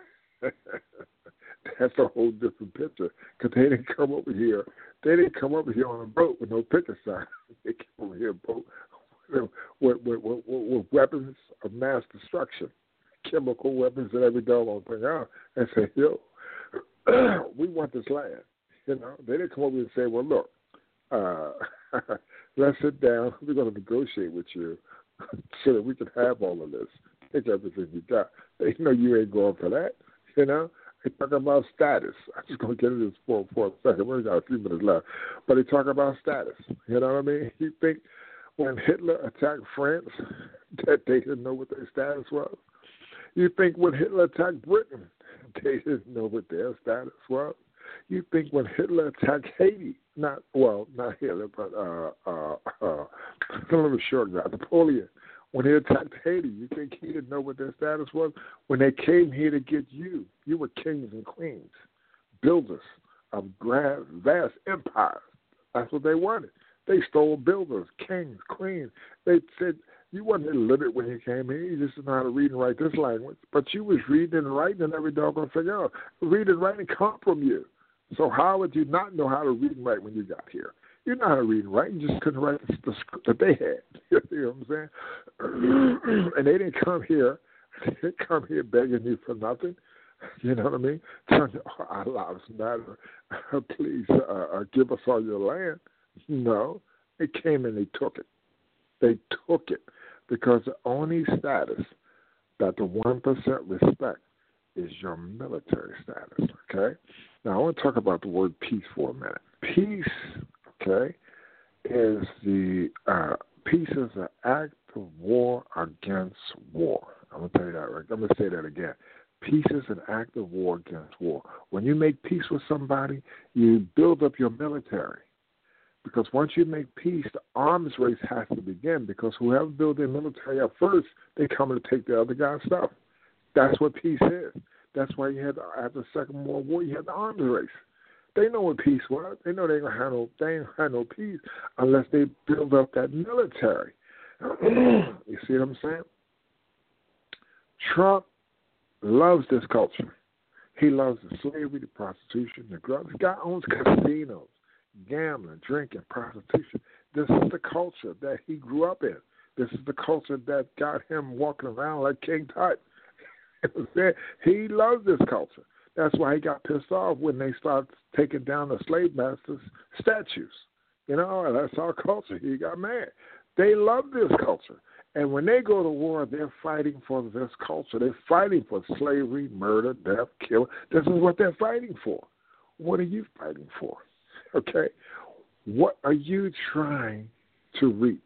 Speaker 2: that's a whole different picture because they didn't come over here. They didn't come over here on a boat with no picket sign. They came over here boat with, with, with, with weapons of mass destruction, chemical weapons and every doggone thing out, and say, yo, we want this land. You know, they didn't come over and say, well, look, uh, let's sit down. We're going to negotiate with you so that we can have all of this. Take everything you got. They know you ain't going for that, you know. They talk about status. I'm just going to get into this for, for a second. We've got a few minutes left. But they talk about status. You know what I mean? You think when Hitler attacked France that they didn't know what their status was? You think when Hitler attacked Britain they didn't know what their status was? You think when Hitler attacked Haiti, not, well, not Hitler, but uh, uh, uh, a little short guy, Napoleon, when he attacked Haiti, you think he didn't know what their status was? When they came here to get you, you were kings and queens, builders of grand, vast empires. That's what they wanted. They stole builders, kings, queens. They said, you wasn't illiterate when you came here. You just didn't know how to read and write this language. But you was reading and writing and every doggone thing else. Reading and writing come from you. So how would you not know how to read and write when you got here? You know how to read and write. You just couldn't write the, the script that they had. You know what I'm saying? And they didn't come here They come here begging you for nothing. You know what I mean? Telling you, oh, our lives matter. Please uh, uh, give us all your land. No, they came and they took it. They took it because the only status that the one percent respect is your military status, okay? Now, I want to talk about the word peace for a minute. Peace, okay, is the, uh, peace is an act of war against war. I'm going to tell you that right. I'm going to say that again. Peace is an act of war against war. When you make peace with somebody, you build up your military. Because once you make peace, the arms race has to begin because whoever built their military up first, they come to take the other guy's stuff. That's what peace is. That's why you had, the, after the Second World War, you had the arms race. They know what peace was. They know they ain't gonna have no, they ain't gonna have no peace unless they build up that military. You see what I'm saying? Trump loves this culture. He loves the slavery, the prostitution, the drugs. The guy owns casinos, gambling, drinking, prostitution. This is the culture that he grew up in. This is the culture that got him walking around like King Tut. He loves this culture. That's why he got pissed off when they started taking down the slave masters' statues. You know, that's our culture. He got mad. They love this culture. And when they go to war, they're fighting for this culture. They're fighting for slavery, murder, death, killing. This is what they're fighting for. What are you fighting for? Okay? What are you trying to reap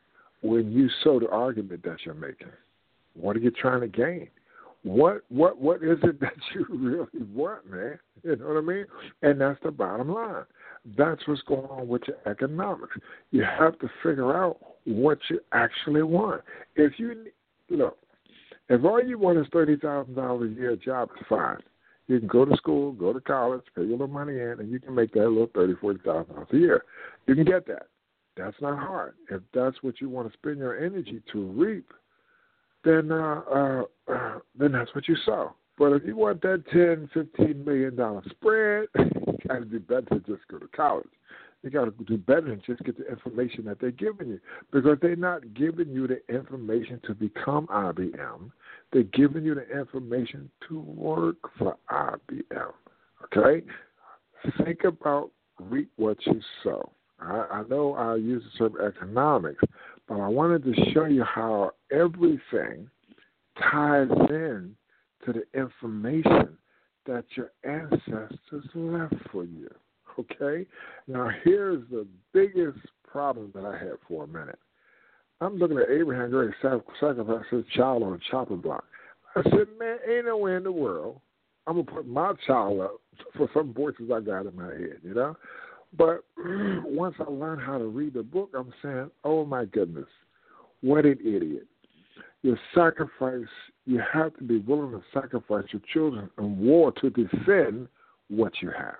Speaker 2: when you sow the argument that you're making? What are you trying to gain? What what what is it that you really want, man? You know what I mean? And that's the bottom line. That's what's going on with your economics. You have to figure out what you actually want. If you look, if all you want is thirty thousand dollars a year job, it's fine. You can go to school, go to college, pay a little money in, and you can make that little thirty, forty thousand dollars a year. You can get that. That's not hard. If that's what you want to spend your energy to reap, then uh, uh, uh, then that's what you sow. But if you want that ten, fifteen million dollar spread, you got to do better than just go to college. You got to do better than just get the information that they're giving you, because they're not giving you the information to become I B M. They're giving you the information to work for I B M. Okay? Think about reap what you sow. I, I know I use the term economics, but I wanted to show you how everything ties in to the information that your ancestors left for you. Okay? Now, here's the biggest problem that I had for a minute. I'm looking at Abraham Gray sacrifice his child on a chopping block. I said, man, ain't no way in the world I'm going to put my child up for some voices I got in my head, you know? But once I learned how to read the book, I'm saying, oh, my goodness, what an idiot. You sacrifice, you have to be willing to sacrifice your children in war to defend what you have.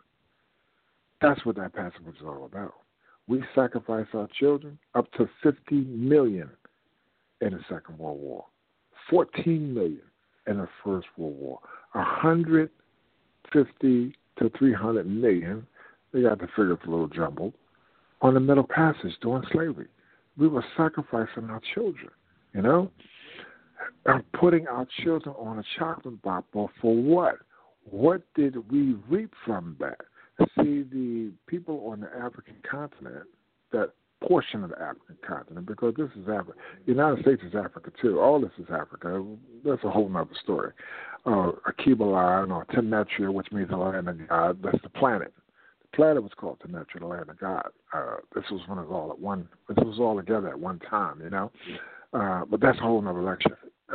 Speaker 2: That's what that passage is all about. We sacrifice our children, up to fifty million in the Second World War, fourteen million in the First World War, one hundred fifty to three hundred million, they got the figures a little jumbled, on the Middle Passage during slavery. We were sacrificing our children, you know, and putting our children on a chopping block. But for what? What did we reap from that? See, the people on the African continent, that portion of the African continent, because this is Africa. The United States is Africa, too. All this is Africa. That's a whole other story. Uh, Akiba-Lan or Tenetria, which means the land of God, that's the planet. The planet was called Tenetria, the land of God. Uh, this was when it was all at one, this was all together at one time, you know. Uh, but that's a whole other lecture.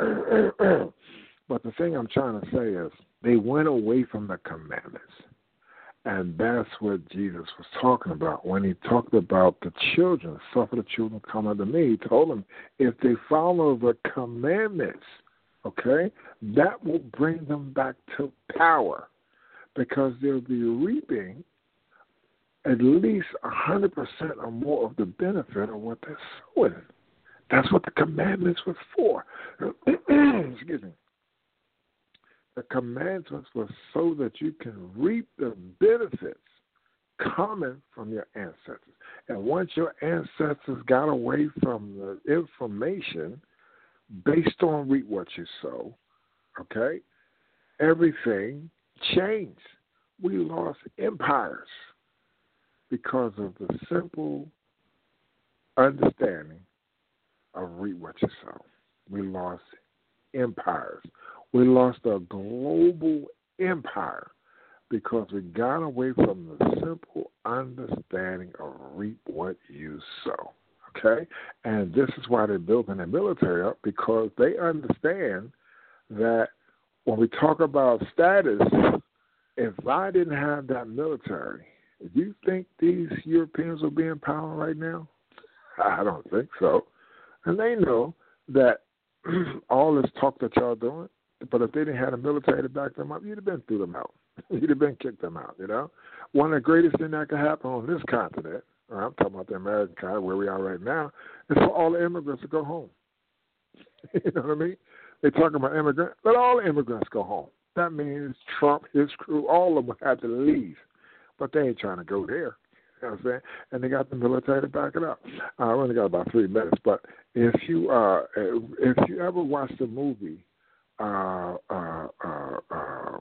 Speaker 2: But the thing I'm trying to say is they went away from the commandments. And that's what Jesus was talking about when he talked about the children. Suffer the children come unto me. He told them if they follow the commandments, okay, that will bring them back to power, because they'll be reaping at least one hundred percent or more of the benefit of what they're sowing. That's what the commandments was for. Excuse me. The commandments were so that you can reap the benefits coming from your ancestors. And once your ancestors got away from the information, based on reap what you sow, okay, everything changed. We lost empires because of the simple understanding of reap what you sow. We lost empires. We lost a global empire because we got away from the simple understanding of reap what you sow. Okay? And this is why they're building their military up, because they understand that when we talk about status, if I didn't have that military, do you think these Europeans would be in power right now? I don't think so. And they know that all this talk that y'all doing, but if they didn't have a military to back them up, you'd have been threw them out. You'd have been kicked them out, you know? One of the greatest things that could happen on this continent, or I'm talking about the American continent, where we are right now, is for all the immigrants to go home. You know what I mean? They're talking about immigrants. Let all the immigrants go home. That means Trump, his crew, all of them have to leave. But they ain't trying to go there. You know what I'm saying? And they got the military to back it up. Uh, I only got about three minutes, but if you uh, if you ever watch the movie uh, uh, uh, uh,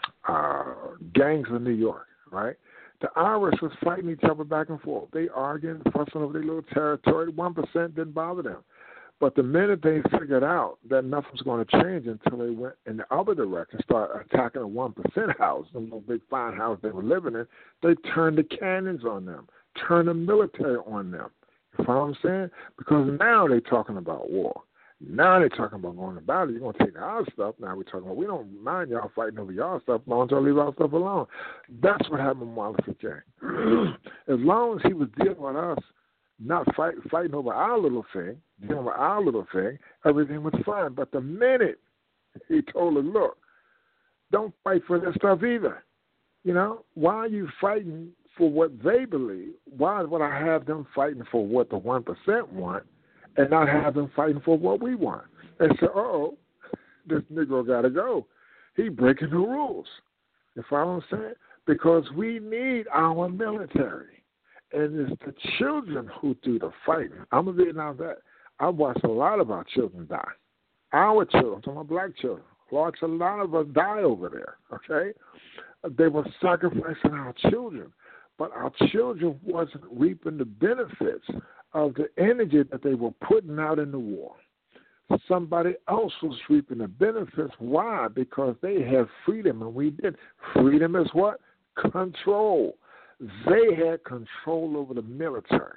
Speaker 2: uh, Gangs of New York, right? The Irish was fighting each other back and forth. They arguing, fussing over their little territory. One percent didn't bother them. But the minute they figured out that nothing's going to change until they went in the other direction, started attacking a one percent house, the little big fine house they were living in, they turned the cannons on them, turned the military on them. You follow what I'm saying? Because now they're talking about war. Now they're talking about going to battle. You're going to take our stuff. Now we're talking about, we don't mind y'all fighting over y'all stuff as long as y'all leave our stuff alone. That's what happened with Wallace King. As long as he was dealing with us, not fight, fighting over our little thing, dealing with our little thing, everything was fine. But the minute he told her, look, don't fight for this stuff either. You know, why are you fighting for what they believe? Why would I have them fighting for what the one percent want and not have them fighting for what we want? And so, uh-oh, this Negro got to go. He breaking the rules. You follow what I'm saying? Because we need our military. And it's the children who do the fighting. I'm a Vietnam vet. I've watched a lot of our children die. Our children, I'm talking about black children. Watched a lot of us die over there, okay? They were sacrificing our children. But our children wasn't reaping the benefits of the energy that they were putting out in the war. Somebody else was reaping the benefits. Why? Because they had freedom, and we did. Freedom is what? Control. They had control over the military.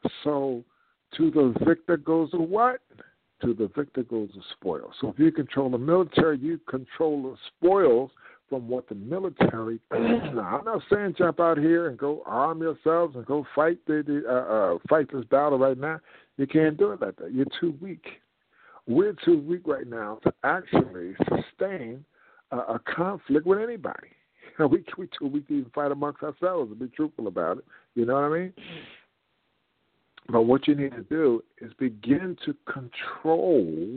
Speaker 2: So to the victor goes the what? To the victor goes the spoils. So if you control the military, you control the spoils from what the military. Now, I'm not saying jump out here and go arm yourselves and go fight the, the uh, uh, fight this battle right now. You can't do it like that. You're too weak. We're too weak right now to actually sustain a, a conflict with anybody. We we too weak to even fight amongst ourselves, to be truthful about it. You know what I mean? But what you need to do is begin to control.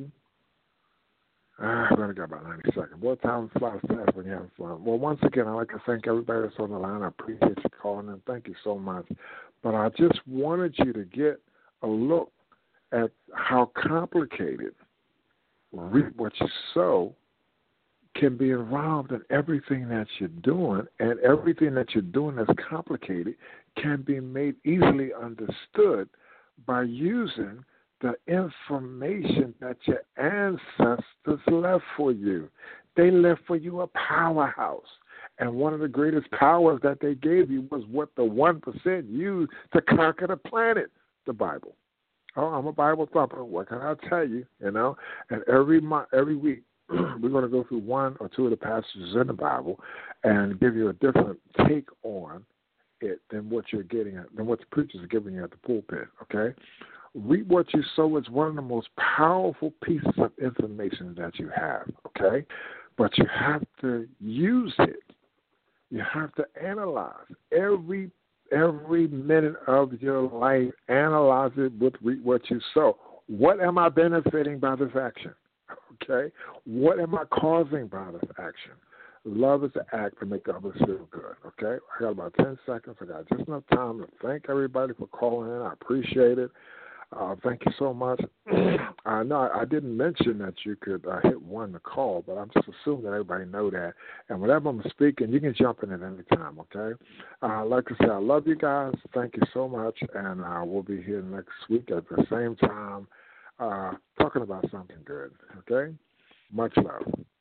Speaker 2: Uh, I've only got about ninety seconds. What time flies fast when you're having fun? Well, once again, I'd like to thank everybody that's on the line. I appreciate you calling in. Thank you so much. But I just wanted you to get a look at how complicated reap what you sow can be involved in everything that you're doing, and everything that you're doing that's complicated can be made easily understood by using the information that your ancestors left for you. They left for you a powerhouse. And one of the greatest powers that they gave you was what the one percent used to conquer the planet, the Bible. Oh, I'm a Bible thumper. What can I tell you? You know, and every month, every week, we're going to go through one or two of the passages in the Bible and give you a different take on it than what you're getting at, than what the preachers are giving you at the pulpit, okay? Read what you sow is one of the most powerful pieces of information that you have, okay? But you have to use it. You have to analyze every every minute of your life. Analyze it with read what you sow. What am I benefiting by this action? Okay? What am I causing by this action? Love is the act to make others feel good. Okay? I got about ten seconds. I got just enough time to thank everybody for calling in. I appreciate it. Uh, thank you so much. I know I, I didn't mention that you could uh, hit one to call, but I'm just assuming that everybody know that. And whenever I'm speaking, you can jump in at any time, okay? Uh, like I said, I love you guys. Thank you so much, and uh, we'll be here next week at the same time uh, talking about something good, okay? Much love.